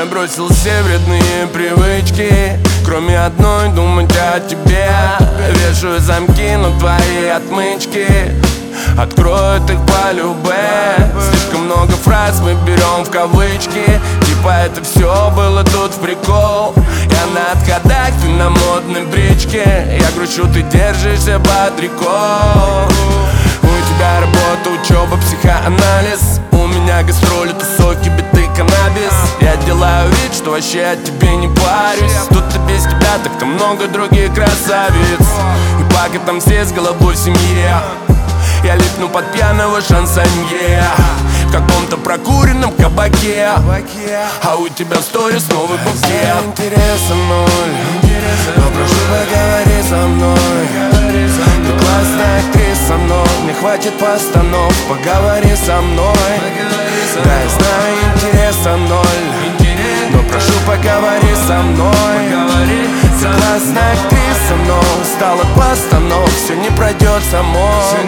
Я бросил все вредные привычки, кроме одной, думать о тебе. Вешаю замки на твои отмычки, откроют их по любе. Слишком много фраз мы берем в кавычки, типа это все было тут в прикол. Я на отходах, ты на модной бричке. Я грущу, ты держишься под рекой. У тебя работа, учеба, психоанализ. У меня гастроли, тусовки, биты, каннабис. Я делаю вид, что вообще о тебе не парюсь. Тут-то без тебя так-то много других красавиц. И пока там все с головой в семье, я липну под пьяного шансонье в каком-то прокуренном кабаке, а у тебя в сторис новый букет. Интереса ноль, но прошу, поговори со мной. Ты классная актриса, но мне хватит постанов. Поговори со мной. Да, я знаю, интереса ноль, но прошу, поговори со мной. Ты классная актриса, но устал от постанов. Все не пройдет само.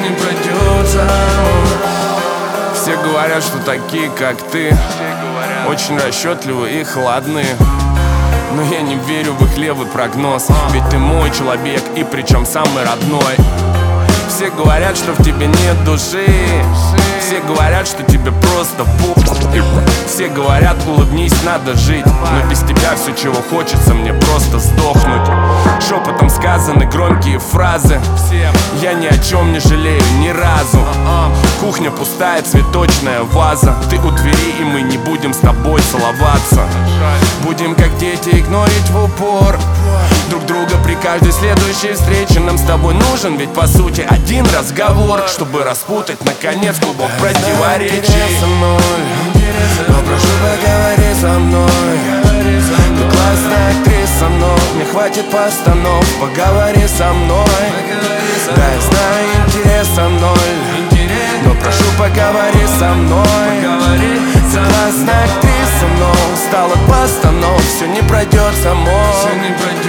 Все говорят, что такие, как ты, очень расчетливые и хладные. Но я не верю в их левый прогноз, ведь ты мой человек, и причем самый родной. Все говорят, что в тебе нет души. Все говорят, что тебе просто Все говорят, улыбнись, надо жить. Но без тебя все, чего хочется, мне просто сдохнуть. Шепотом сказаны громкие фразы. Я ни о чем не жалею ни разу. Кухня пустая, цветочная ваза. Ты у двери, и мы не будем с тобой целоваться. Будем как дети игнорить в упор друг друга при каждой следующей встрече. Нам с тобой нужен ведь по сути один разговор, чтобы распутать наконец клубок противоречий. Интереса ноль, но прошу, поговори со мной. Ты классная актриса, но мне хватит постанов. Поговори со мной. Да, я знаю, интереса ноль, но прошу, поговори со мной. Ты классная актриса, но устал от постанов. Все не пройдет само.